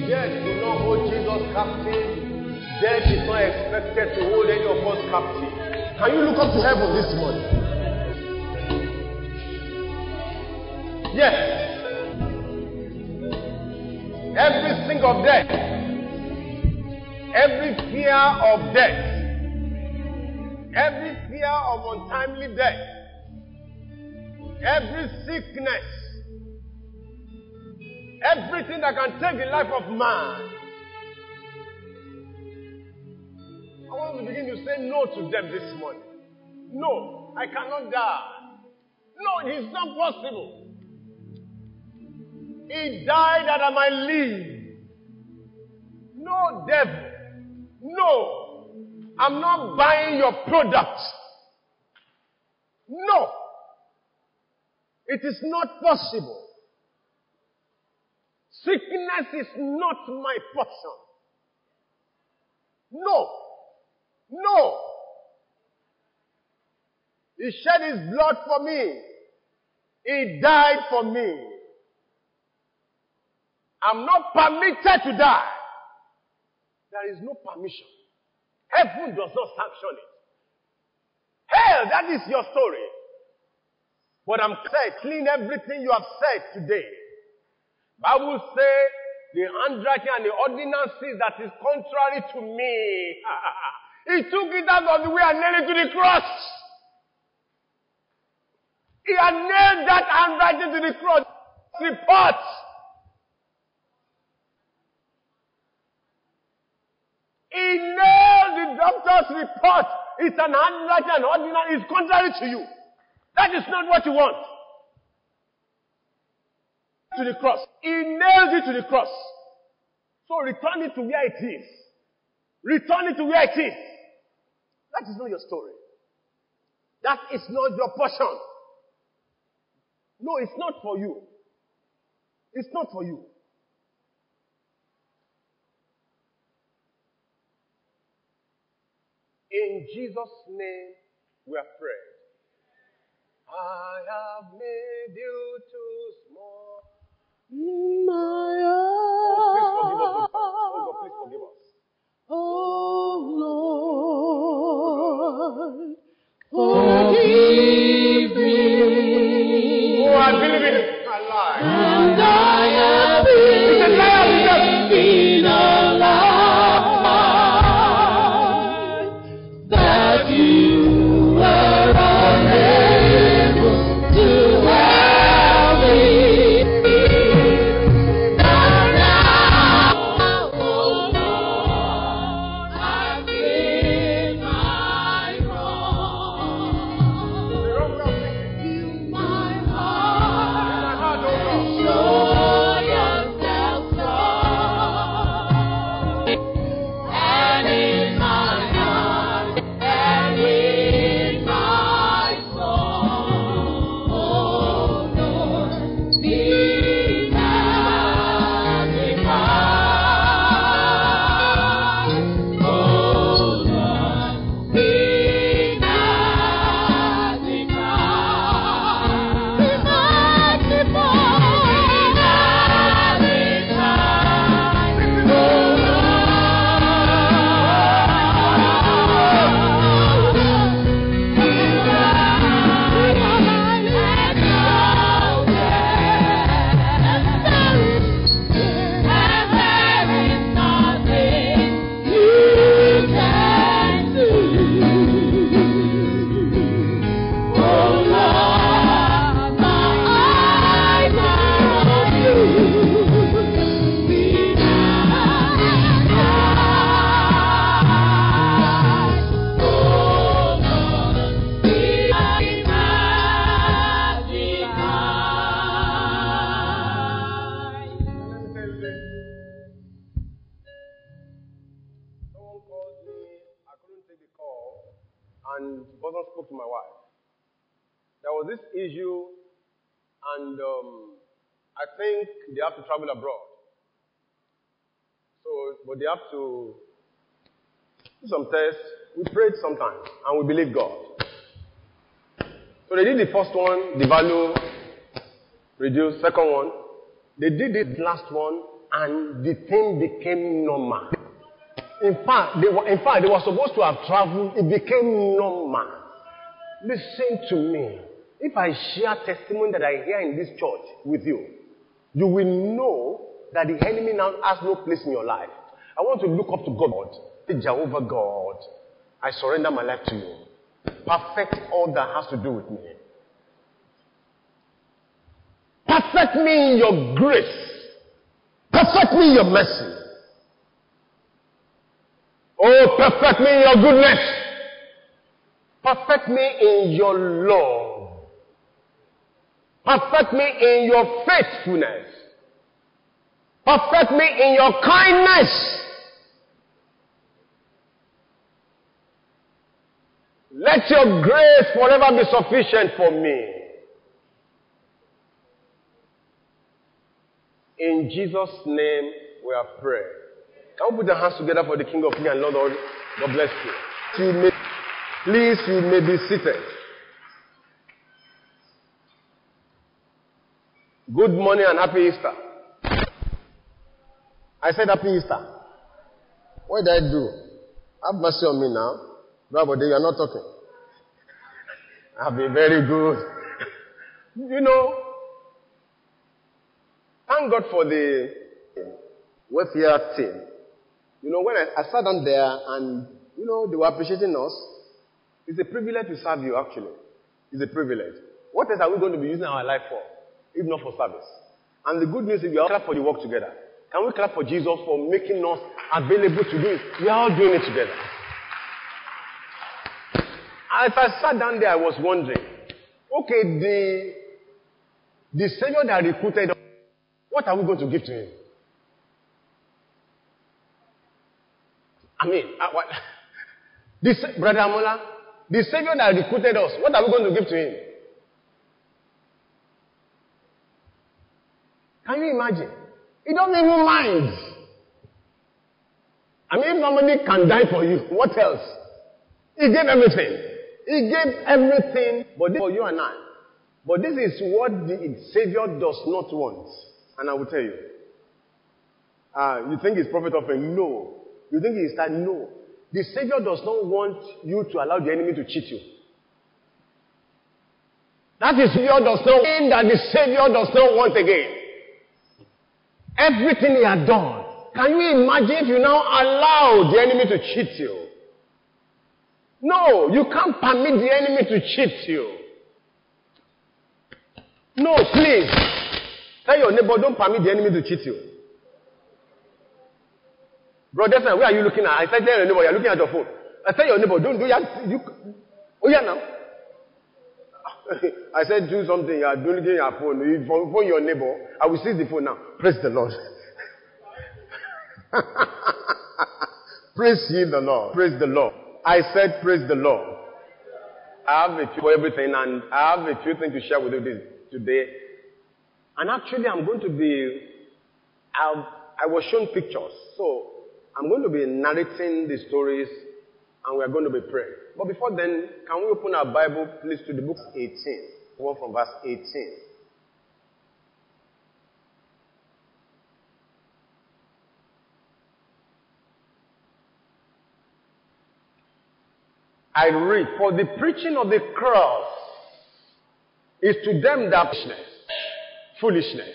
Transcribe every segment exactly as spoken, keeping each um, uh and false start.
Death will not hold Jesus captive. Death is not expected to hold any of us captive. Can you look up to heaven this morning? Yes. Every sting of death, every fear of death, every fear of untimely death, every sickness, everything that can take the life of man, I want to begin to say no to them this morning. No, I cannot die. No, it's not possible. He died that I might live. No, devil. No. I'm not buying your product. No. It is not possible. Sickness is not my portion. No. No. He shed his blood for me. He died for me. I'm not permitted to die. There is no permission. Heaven does not sanction it. Hell, that is your story. But I'm saying, clean everything you have said today. Bible says the handwriting and the ordinances that is contrary to me. He took it out of the way and nailed it to the cross. He had nailed that handwriting to the cross. Report. He nailed the doctor's report. It's an handwriting and ordinance. It's contrary to you. That is not what you want. To the cross. He nailed it to the cross. So return it to where it is. Return it to where it is. That is not your story. That is not your portion. No, it's not for you. It's not for you. In Jesus' name we are prayed. I have made you too small. My oh, please forgive us. Oh, Lord, forgive me. Oh, I believe in it. I lie. And I have been alive that you were unable to help me. But now, oh Lord, I've been my wrong. You, my heart, show yourself strong. And in my heart, and in my soul, oh Lord, be magnified. Oh Lord, be magnified. Be magnified. Be magnified. Oh Someone called me, I couldn't take the call, and Boson spoke to my wife. There was this issue, and um, I think they have to travel abroad. So, but they have to do some tests. We prayed sometimes, and we believe God. So they did the first one, the value reduced. Second one, they did the last one, And the thing became normal. In fact, they were, in fact, they were supposed to have traveled. It became normal. Listen to me. If I share testimony that I hear in this church with you, you will know that the enemy now has no place in your life. I want to look up to God. Jehovah God, I surrender my life to you. Perfect all that has to do with me. Perfect me in your grace. Perfect me in your mercy. Oh, perfect me in your goodness. Perfect me in your love. Perfect me in your faithfulness. Perfect me in your kindness. Let your grace forever be sufficient for me. In Jesus' name we are praying. Can we put our hands together for the King of Kings and Lord of Lords? God bless you. you may, please, you may be seated. Good morning and happy Easter. I said happy Easter. What did I do? Have mercy on me now. Brother, you are not talking. I've been very good. You know, thank God for the welfare team. You know, when I, I sat down there and, you know, they were appreciating us. It's a privilege to serve you, actually. It's a privilege. What else are we going to be using our life for, if not for service? And the good news is we all clap for the work together. Can we clap for Jesus for making us available to do it? We are all doing it together. As I sat down there, I was wondering, okay, the, the Savior that recruited us, what are we going to give to him? I mean, uh, what? This, Brother Amola, the Savior that recruited us, what are we going to give to him? Can you imagine? He doesn't even mind. I mean, if somebody can die for you, what else? He gave everything. He gave everything but this for you and I. But this is what the Savior does not want. And I will tell you. Uh, you think it's profit offering? No. You think it's that? No. The Savior does not want you to allow the enemy to cheat you. That is Savior does not mean that the Savior does not want again. Everything he had done. Can you imagine if you now allow the enemy to cheat you? No, you can't permit the enemy to cheat you. No, please. Tell your neighbor, don't permit the enemy to cheat you. Brother, where are you looking at? I said, tell your neighbor, you're looking at your phone. I said, your neighbor, don't do that. You, oh, yeah, now. I said, do something. You are doing your phone. You phone your neighbor. I will seize the phone now. Praise the Lord. Praise ye the Lord. Praise the Lord. I said, praise the Lord. I have a few for everything, and I have a few things to share with you this, today. And actually, I'm going to be, I've, I was shown pictures. So, I'm going to be narrating the stories, and we are going to be praying. But before then, can we open our Bible, please, to the book eighteen. One from verse eighteen. I read, for the preaching of the cross is to them that foolishness. Foolishness.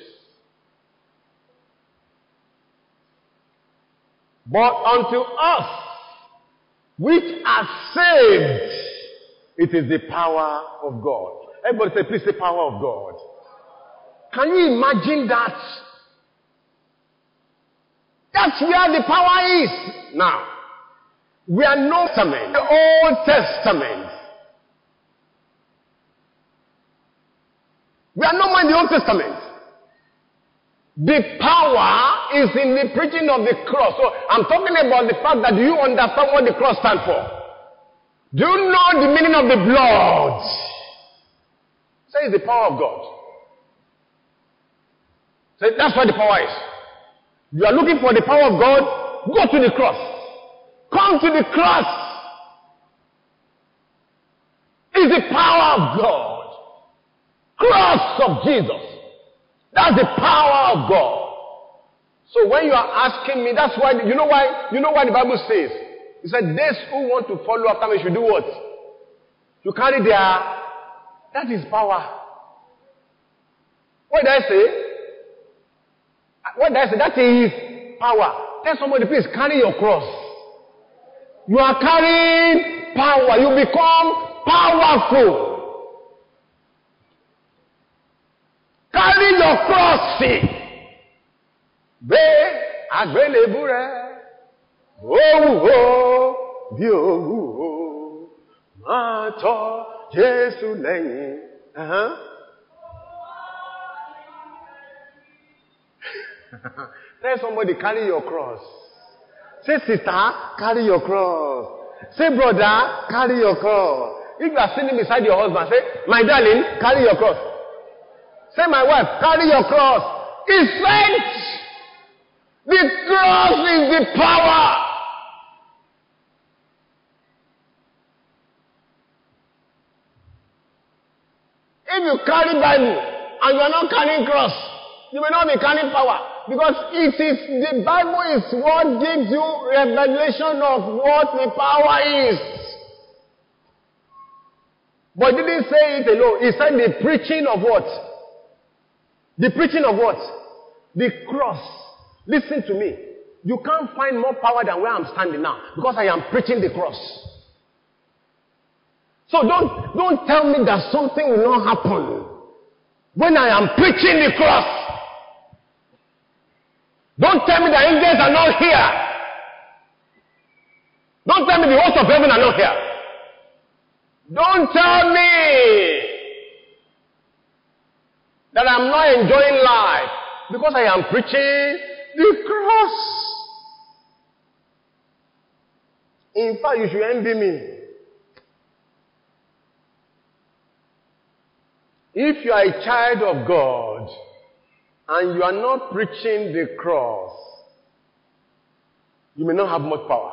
But unto us, which are saved, it is the power of God. Everybody say, please, the power of God. Can you imagine that? That's where the power is. Now, we are no Testament, the Old Testament. We are no more in the Old Testament. The power is in the preaching of the cross. So I'm talking about the fact that do you understand what the cross stands for? Do you know the meaning of the blood? Say it's the power of God. Say that's what the power is. You are looking for the power of God, go to the cross. Come to the cross. It's the power of God. Cross of Jesus. That's the power of God. So when you are asking me, that's why, you know why, you know why the Bible says? It said, those who want to follow after me should do what? You carry their, that is power. What did I say? What did I say? That is power. Tell somebody, please carry your cross. You are carrying power. You become powerful. Carry your cross, see. Be agbelebu rẹ, owuwo bí owuwo, máa tọ̀ Jésù lẹ́yìn. Uh-huh. Tell somebody, carry your cross. Say, sister, carry your cross. Say, brother, carry your cross. If you are sitting beside your husband, say, my darling, carry your cross. Say, my wife, carry your cross. He said, the cross is the power. If you carry Bible and you are not carrying cross, you may not be carrying power. Because it is, the Bible is what gives you revelation of what the power is. But he didn't say it alone. He said the preaching of what? The preaching of what? The cross. Listen to me. You can't find more power than where I'm standing now. Because I am preaching the cross. So don't, don't tell me that something will not happen when I am preaching the cross. Don't tell me the angels are not here. Don't tell me the hosts of heaven are not here. Don't tell me that I'm not enjoying life because I am preaching the cross. In fact, you should envy me. If you are a child of God and you are not preaching the cross, you may not have much power.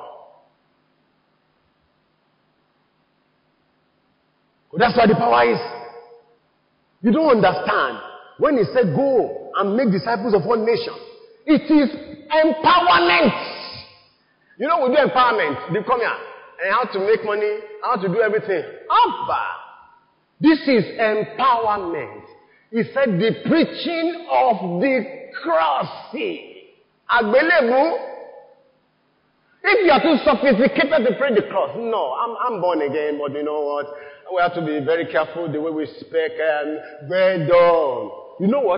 That's why the power is. You don't understand. When he said, go and make disciples of one nation, it is empowerment. You know, we do empowerment. They come here and how to make money, how to do everything. Abba. This is empowerment. He said the preaching of the cross. Agbelebu. If you are too sophisticated to pray the cross, no, I'm, I'm born again, but you know what? We have to be very careful the way we speak and well done. You know what?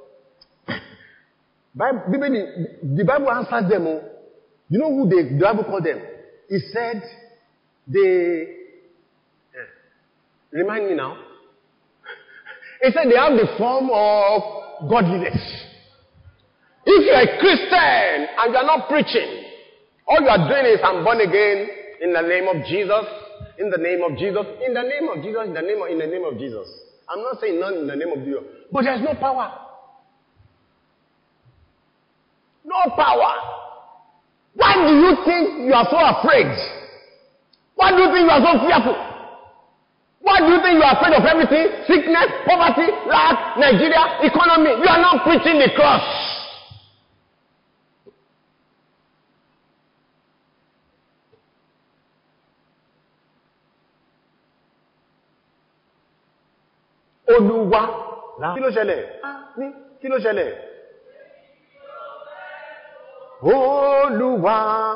Bible, the Bible answers them. You know who the, the Bible called them? It said they, remind me now. It said they have the form of godliness. If you're a Christian and you're not preaching, all you are doing is, I'm born again in the name of Jesus, in the name of Jesus, in the name of Jesus, in the name of, in the name of Jesus. I'm not saying none in the name of Jesus, but there's no power. No power. Why do you think you are so afraid? Why do you think you are so fearful? Why do you think you are afraid of everything? Sickness, poverty, lack, Nigeria, economy. You are not preaching the cross. Olúwa. Kí ló ṣẹlẹ̀? Kí ló ṣẹlẹ̀? Olúwa.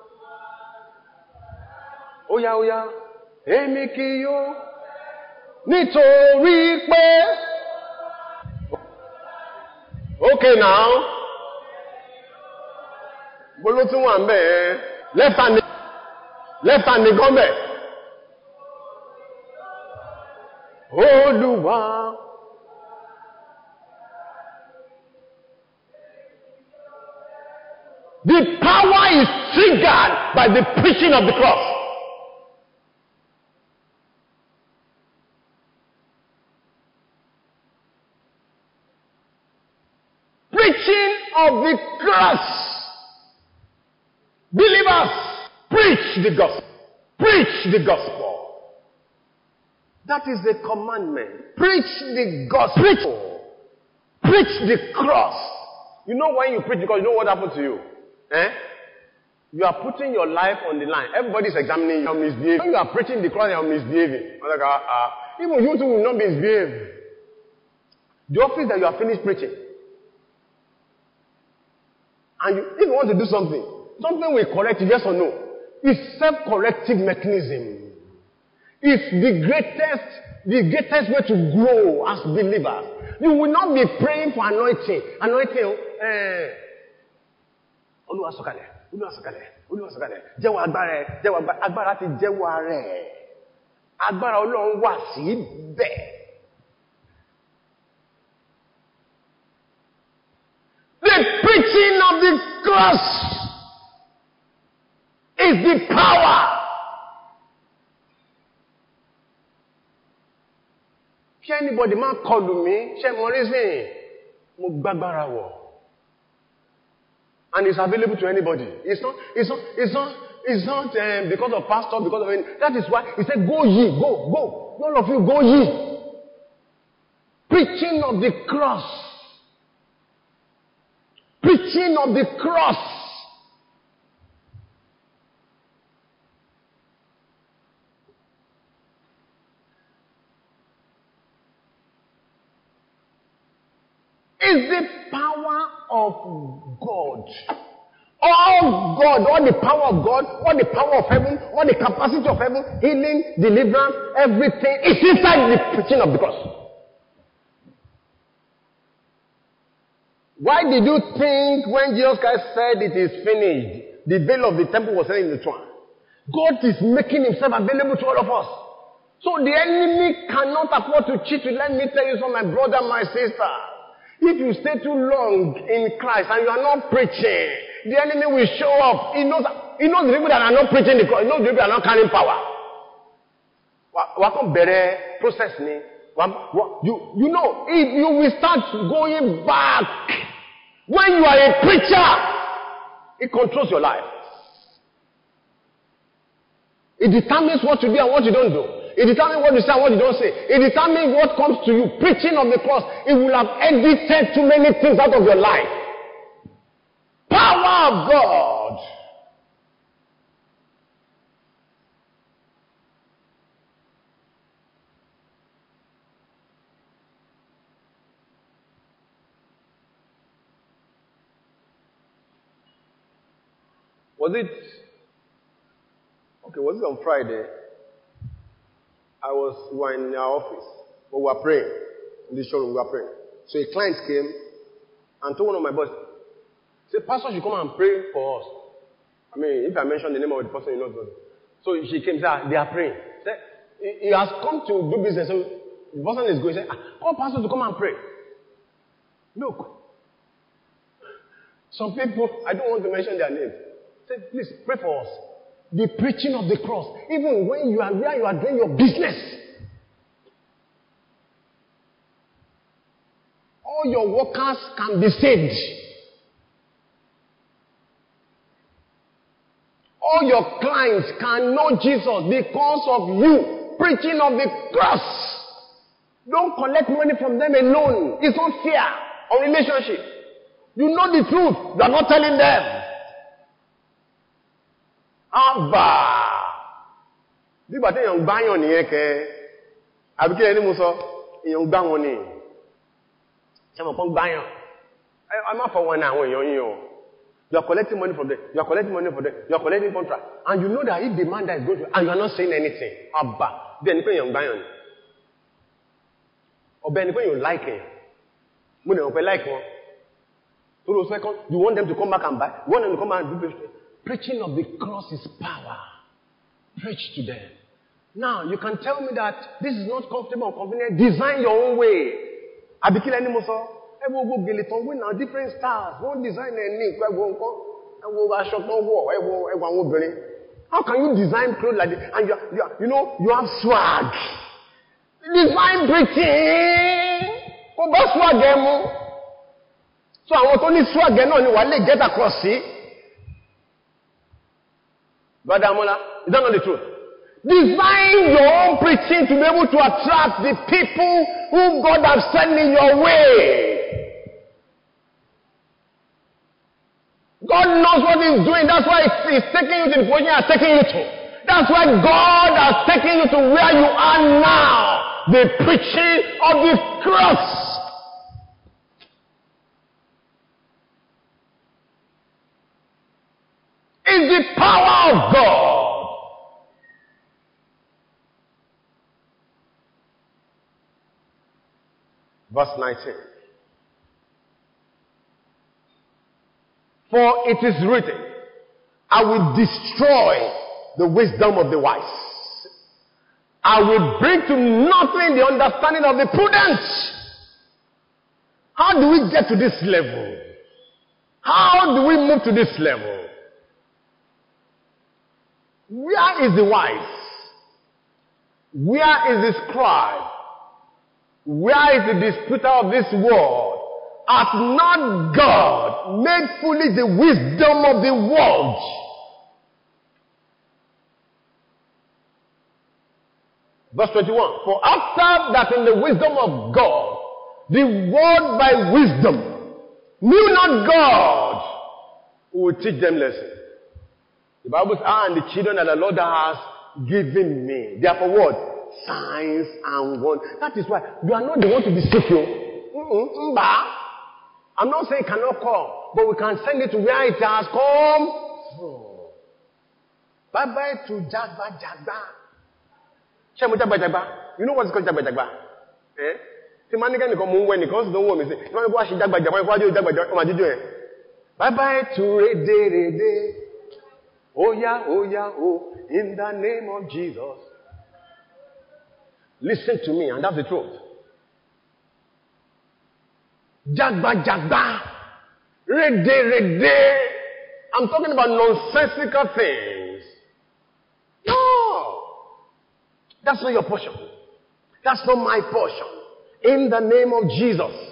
Óyá, óyá. Èmi kì yóò. Nítorí pé. Okay now. Bolo tún wà ńbẹ̀. Left hand. Left hand nìkan bẹ̀. Olúwa. The power is triggered by the preaching of the cross. Preaching of the cross. Believers, preach the gospel. Preach the gospel. That is the commandment. Preach the gospel. Preach, preach the cross. You know when you preach because you know what happened to you. Eh? You are putting your life on the line. Everybody is examining you. You're misbehaving. When you are preaching the cross, you're misbehaving. I'm like, uh, uh, even you too will not misbehave. The office that you have finished preaching. And you, if you want to do something, something will correct you, yes or no. It's self-corrective mechanism. It's the greatest, the greatest way to grow as believers. You will not be praying for anointing. Anointing, eh. Olúwa sọ̀kalẹ̀, Olúwa sọ̀kalẹ̀, Olúwa sọ̀kalẹ̀. Jẹ́wọ́ agbára ẹ̀, jẹ́wọ́ agbára, agbára ti jẹ́wọ́ ara ẹ̀. Agbára Ọlọ́run wà síbẹ̀. The preaching of the cross is the power. Kí anybody máa kọlù mí, ṣé mo rí sìn, mo gbàgbára wọ̀. And it's available to anybody. It's not, it's not, it's not, it's not um, because of pastor, because of any. That is why he said, go ye, go, go. All of you, go ye. Preaching of the cross. Preaching of the cross. Is the power of God. All God, all the power of God, all the power of heaven, all the capacity of heaven, healing, deliverance, everything is inside the preaching of the cross. Why did you think when Jesus Christ said it is finished, the veil of the temple was in the throne? God is making himself available to all of us. So the enemy cannot afford to cheat you. Let me tell you something, my brother, my sister. If you stay too long in Christ and you are not preaching, the enemy will show up. He knows, he knows the people that are not preaching the cross. He knows the people that are not carrying power. What better process me? You, you know, if you will start going back, when you are a preacher, it controls your life. It determines what you do and what you don't do. It determines what you say and what you don't say. It determines what comes to you. Preaching of the cross, it will have edited too many things out of your life. Power of God. Was it, okay, was it on Friday? I was, we were in our office, but we were praying. In the showroom, we were praying. So a client came and told one of my boys, say, Pastor should come and pray for us. I mean, if I mention the name of the person, you know. So she came and said, they are praying. Said, he has come to do business. So the person is going, say, ah, call Pastor to come and pray. Look. Some people, I don't want to mention their names. Say, please, pray for us. The preaching of the cross. Even when you are where you are doing your business. All your workers can be saved. All your clients can know Jesus because of you preaching of the cross. Don't collect money from them alone. It's not fair or relationship. You know the truth. You are not telling them. Abba. Nígbà tí èèyàn gbáyàn nìyẹn kẹ́. Àbí kí ẹni mú sọ, èèyàn gbá wọn ni. Ṣé mo kàn gbáyàn? Ẹ má fọ wọn ní àwọn èèyàn yìí o. You are collecting money from them. You are collecting money from them. You are collecting contract. And you know that if the man that is going to, and you are not saying anything, Abba, bí ẹni pé èèyàn gbáyàn ni. Ọbẹ̀ ẹni pé èèyàn like ẹ̀. Mo ní ọ̀pẹ like wọn. So those second, you want them to come back and buy? You want them to come back and do business? Preaching of the cross is power. Preach to them. Now, you can tell me that this is not comfortable or convenient. Design your own way. Abikile ni mo sọ. Ẹ wo gbogbo gèlè tán wé now different styles. Wọ́n design ẹ̀ ní ìpẹ́ ẹgbẹ́ nǹkan. Ẹ wo aṣọ tán wọ̀. Ẹ wo ẹgbẹ́ àwọn obìnrin. How can you design clothes like this? And you, are, you, are, you know, you have swag. Design preaching. Kò bá swag ẹ mú. So àwọn tó ní swag ẹ náà ni wà lè get across sí. Brother Amola, is that not the truth? Design your own preaching to be able to attract the people whom God has sent in your way. God knows what He's doing. That's why He's taking you to the position He has taken you to. That's why God has taken you to where you are now. The preaching of the cross. Is the power of God. Verse nineteen. For it is written, I will destroy the wisdom of the wise. I will bring to nothing the understanding of the prudent. How do we get to this level? How do we move to this level? Where is the wise? Where is the scribe? Where is the disputer of this world? Hath not God made fully the wisdom of the world? Verse twenty-one. For after that in the wisdom of God, the world by wisdom knew not God, who will teach them lessons. The Bible says, ah, and the children that the Lord has given me. Therefore what? Signs and wonders. That is why you are not the one to be sick. Mm-mm, mm-ba. I'm not saying it cannot come, but we can send it to where it has come. Oh. Bye bye to Jagba Jagba. Shemo Jagba Jagba. You know what's called Jagba Jagba? Eh? The man can come when he comes. Don't want me say. You want to go watch Jagba Jagba? Why do you Jagba Jagba? What did you do? Bye bye to Rede Rede. Oh yeah, oh yeah, oh. In the name of Jesus. Listen to me, and that's the truth. Jagba Jagba. Rede Rede. I'm talking about nonsensical things. No. That's not your portion. That's not my portion. In the name of Jesus.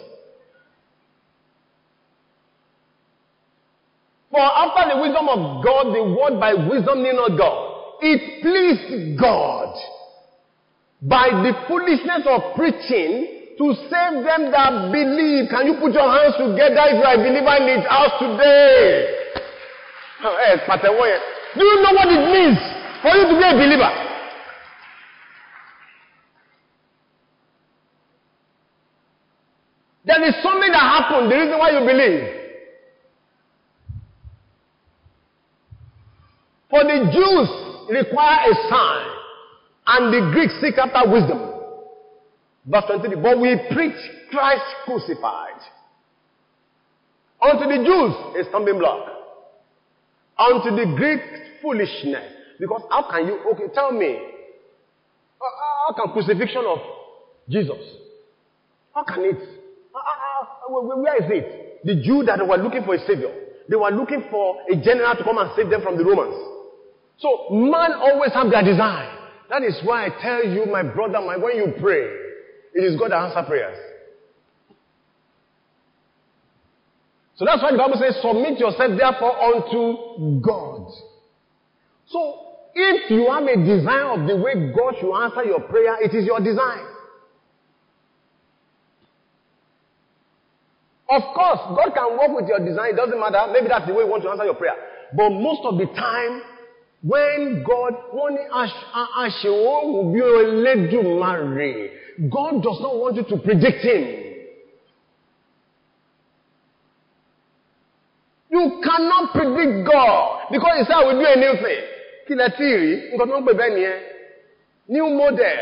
For after the wisdom of God, the word by wisdom knew not God. It pleased God by the foolishness of preaching to save them that believe. Can you put your hands together if you are a believer in this house today? Do you know what it means for you to be a believer? There is something that happened. The reason why you believe. For the Jews require a sign, and the Greeks seek after wisdom. Verse twenty-three. But we preach Christ crucified. Unto the Jews a stumbling block. Unto the Greeks foolishness. Because how can you, okay, tell me, how can crucifixion of Jesus, how can it, where is it? The Jews that were looking for a savior, they were looking for a general to come and save them from the Romans. So, man always have their design. That is why I tell you, my brother, my, when you pray, it is God that answers prayers. So that's why the Bible says, submit yourself therefore unto God. So, if you have a design of the way God should answer your prayer, it is your design. Of course, God can work with your design. It doesn't matter. Maybe that's the way you want to answer your prayer. But most of the time, when God, when God does not want you to predict Him. You cannot predict God because He said, I will do a new thing. New model.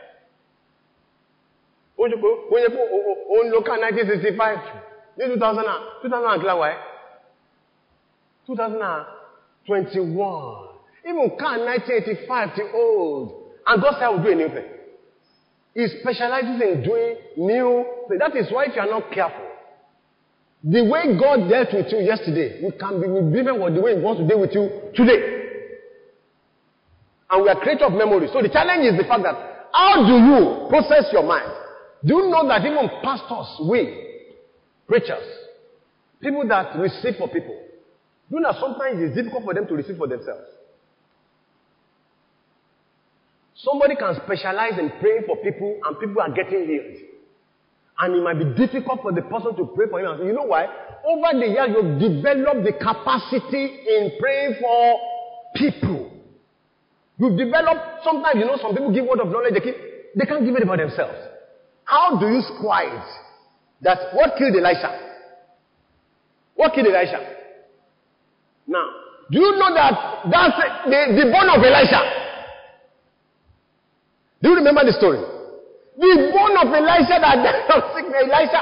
When you look at nineteen sixty-five, two thousand, two thousand, two thousand twenty-one. Even can nineteen eighty-five till old. And God said, I will do a new thing. He specializes in doing new things. That is why if you are not careful, the way God dealt with you yesterday, you can be different with the way He wants to deal with you today. And we are creators of memory. So the challenge is the fact that how do you process your mind? Do you know that even pastors, we, preachers, people that receive for people, do you know that sometimes it's difficult for them to receive for themselves? Somebody can specialize in praying for people and people are getting healed. And it might be difficult for the person to pray for him. You know why? Over the years, you've developed the capacity in praying for people. You've developed, sometimes, you know, some people give word of knowledge, they, keep, they can't give it about themselves. How do you square it? That what killed Elisha? What killed Elisha? Now, do you know that that's the, the bone of Elisha? Do you remember the story? The bone of Elisha that died of sickness, Elisha.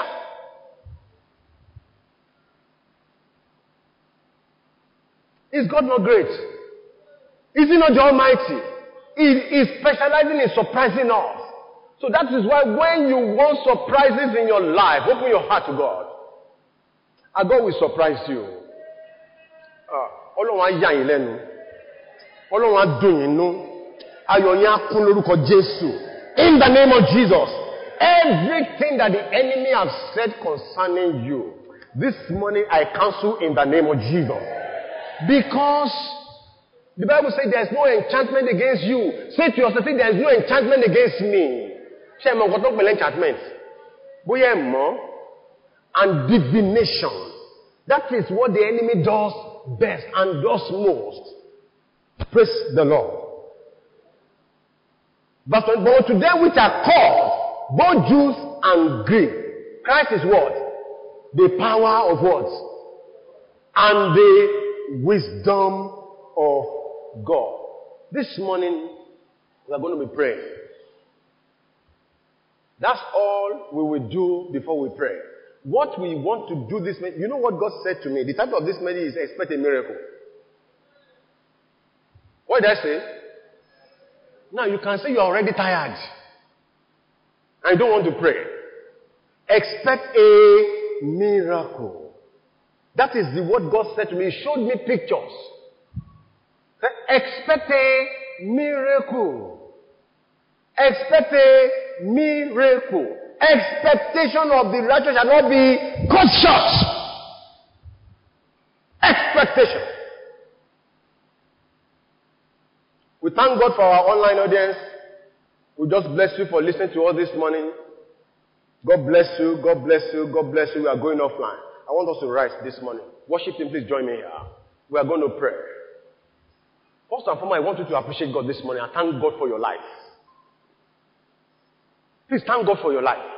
Is God not great? Is he not the Almighty? He is specializing in surprising us. So that is why when you want surprises in your life, open your heart to God. And God will surprise you. Ọlọ́run á yà yín lẹ́nu. Ọlọ́run á dùn yín nú. Ayọ̀ yín á kún lórúkọ Jésù. In the name of Jesus. Everything that the enemy has said concerning you, this morning I cancel in the name of Jesus. Because the Bible says there is no enchantment against you. Say to yourself, there is no enchantment against me. Ṣé mo kò tó pẹ̀lú enchantment? Bóyá ẹ mọ̀. And divination. That is what the enemy does best and does most. Praise the Lord. But, but to them which are called, both Jews and Greek, Christ is what? The power of what? And the wisdom of God. This morning, we are going to be praying. That's all we will do before we pray. What we want to do this morning, you know what God said to me? The title of this message is Expect a Miracle. What did I say? Now you can say you're already tired. And you don't want to pray. Expect a miracle. That is the word God said to me. He showed me pictures. Expect a miracle. Expect a miracle. Expectation of the righteous shall not be cut short. Expectation. We thank God for our online audience. We just bless you for listening to us this morning. God bless you. God bless you. God bless you. We are going offline. I want us to rise this morning. Worship team, please join me here. We are going to pray. First and foremost, I want you to appreciate God this morning and thank God for your life. Please thank God for your life.